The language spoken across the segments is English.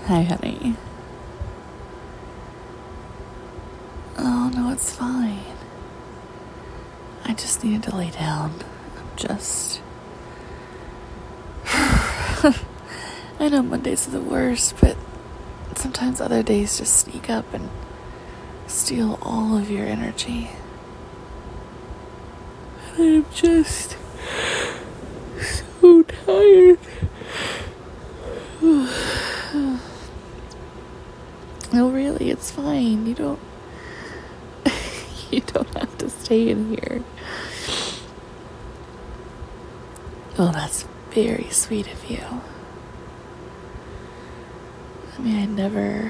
Hi, honey. Oh, no, it's fine. I just needed to lay down. I know Mondays are the worst, but sometimes other days just sneak up and steal all of your energy. And I'm just so tired. No, really, it's fine. You don't have to stay in here. Oh, that's very sweet of you. I mean, I never,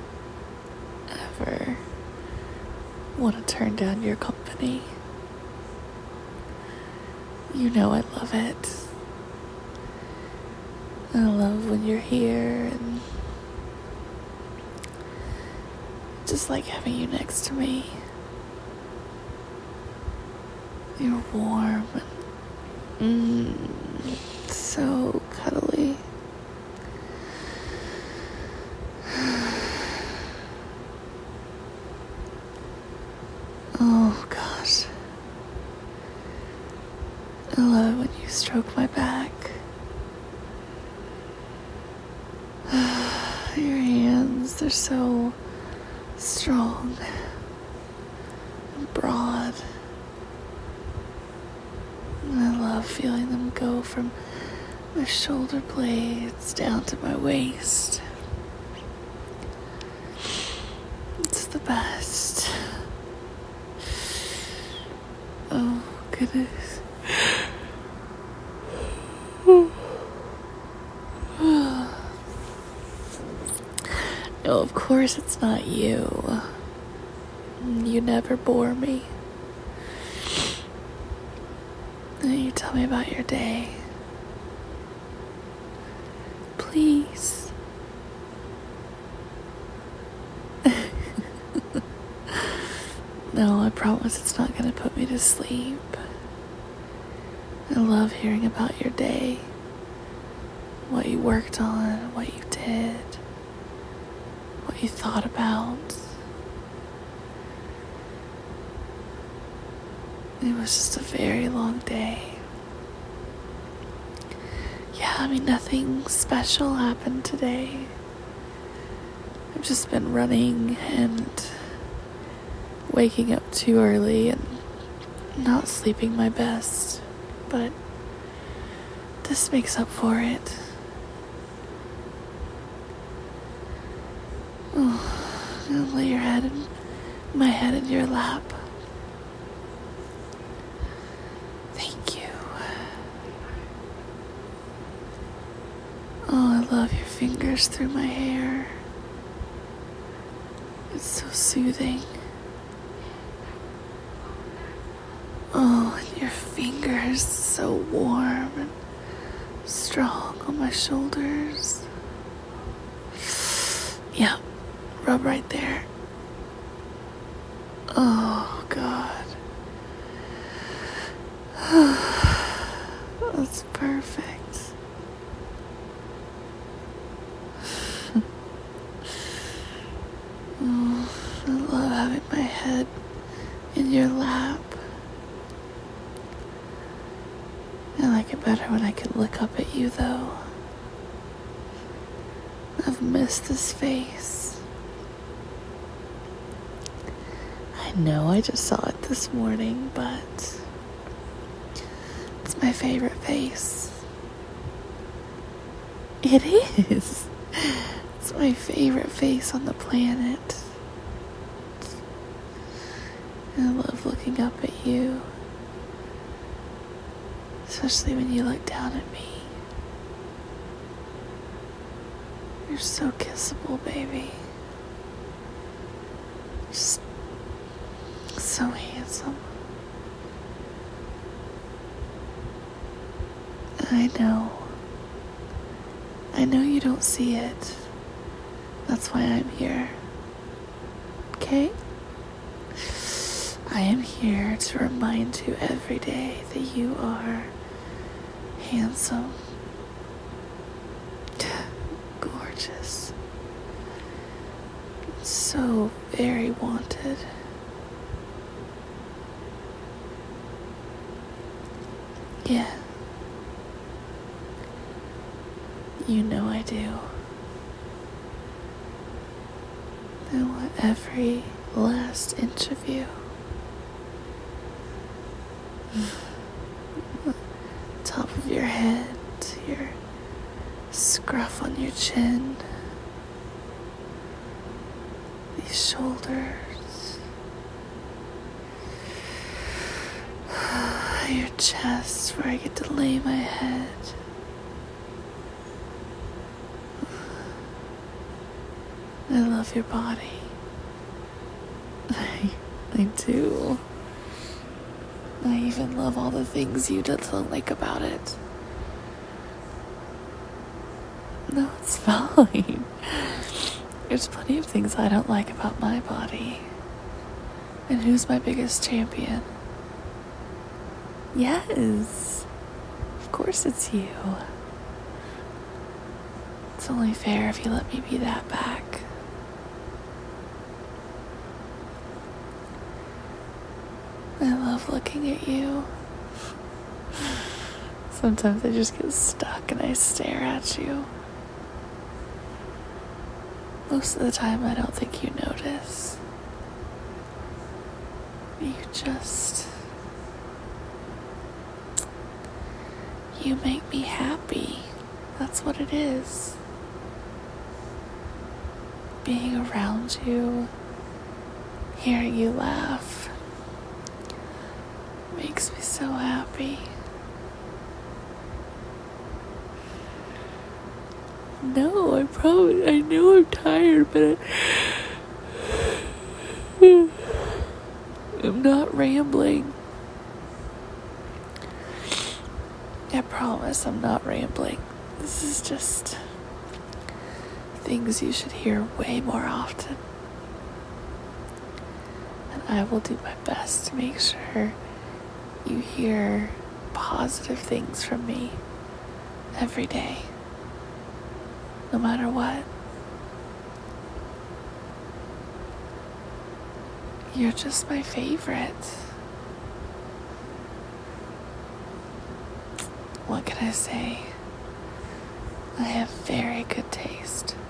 ever want to turn down your company. You know I love it. I love when you're here, and just like having you next to me. You're warm and so cuddly. Oh gosh. I love it when you stroke my back. Your hands, they're so strong and broad. And I love feeling them go from my shoulder blades down to my waist. It's the best. Oh, goodness. No, of course it's not you. You never bore me. You tell me about your day. Please. No, I promise it's not going to put me to sleep. I love hearing about your day. What you worked on, what you did, what you thought about. It was just a very long day. Yeah, I mean, nothing special happened today. I've just been running and waking up too early and not sleeping my best. But this makes up for it. Oh, I'll lay my head in your lap. Thank you. Oh, I love your fingers through my hair. It's so soothing. Oh, and your fingers so warm and strong on my shoulders. Yeah, rub right there. Oh, God. That's perfect. Oh, I love having my head in your lap. I like it better when I can look up at you, though. I've missed this face. I know I just saw it this morning, but it's my favorite face. It is. It's my favorite face on the planet. I love looking up at you. Especially when you look down at me. You're so kissable, baby. Just so handsome. I know. I know you don't see it. That's why I'm here. Okay? I am here to remind you every day that you are handsome, gorgeous, so very wanted. Yeah. You know I do. I want every last inch of you. Top of your head, your scruff on your chin, these shoulders, your chest where I get to lay my head. I love your body. I do. I even love all the things you don't like about it. No, it's fine. There's plenty of things I don't like about my body. And who's my biggest champion? Yes. Of course it's you. It's only fair if you let me be that back. I love looking at you. Sometimes I just get stuck and I stare at you. Most of the time I don't think you notice. You make me happy. That's what it is. Being around you, hearing you laugh, makes me so happy. No, I know I'm tired, but I'm not rambling. I promise I'm not rambling. This is just things you should hear way more often. And I will do my best to make sure you hear positive things from me every day, no matter what. You're just my favorite. What can I say? I have very good taste.